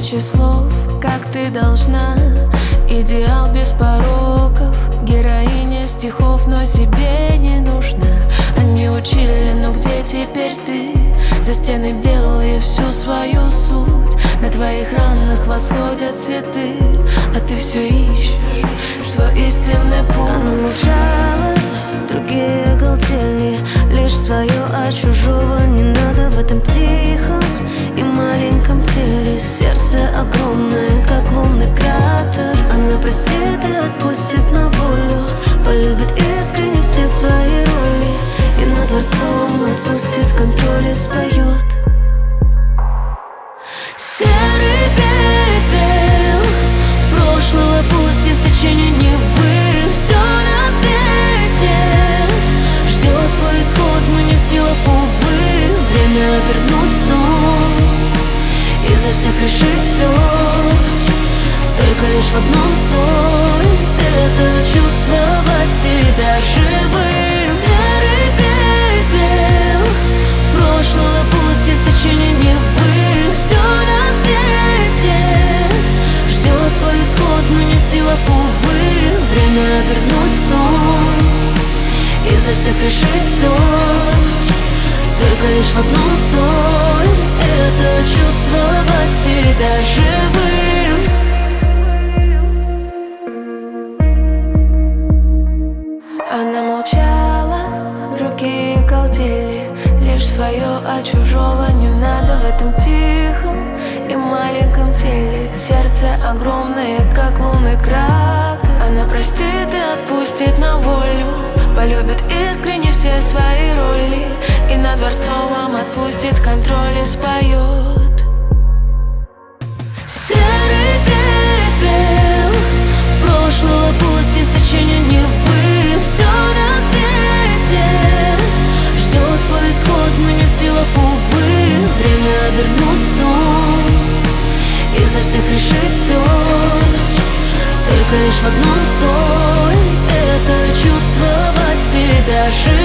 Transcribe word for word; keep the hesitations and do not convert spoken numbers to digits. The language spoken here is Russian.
тысячи слов, как ты должна. Идеал без пороков, героиня стихов, но себе не нужна. Они учили, но где теперь ты? За стены белые всю свою суть. На твоих ранах восходят цветы, а ты все ищешь свой истинный путь. Она молчала, другие оголтели, лишь свое от чужого не надо. В этом тихом и маленьком теле сердце огромное, как лунный кратер. Она простит и отпустит на волю, полюбит искренне все свои роли, и над дворцом отпустит контроль и споет. Серый пепел прошлого, пусть есть течение Невы. Все на свете ждет свой исход, но не в силах, увы. Время обернуть сон, изо всех решить все. Только лишь в одном соль — это чувствовать себя живым. Серый пепел прошлого, пусть есть течение Невы. Все на свете ждет свой исход, но не в силах, увы. Время обернуть сон, изо всех решить все. Только лишь в одном соль — это чувствовать себя живым. Она молчала, другие галдели, лишь свое от чужого не надо. В этом тихом и маленьком теле сердце огромное, как лунный кратер. Она простит и отпустит на волю, полюбит искренне все свои роли, и над дворцовым отпустит контроль и споет. Серый пепел прошлого, пусть есть течение Невы. Все на свете ждет свой исход, но не в силах, увы. Время обернуть сон, изо всех решить все. Только лишь в одном соль — это чувствовать себя живым.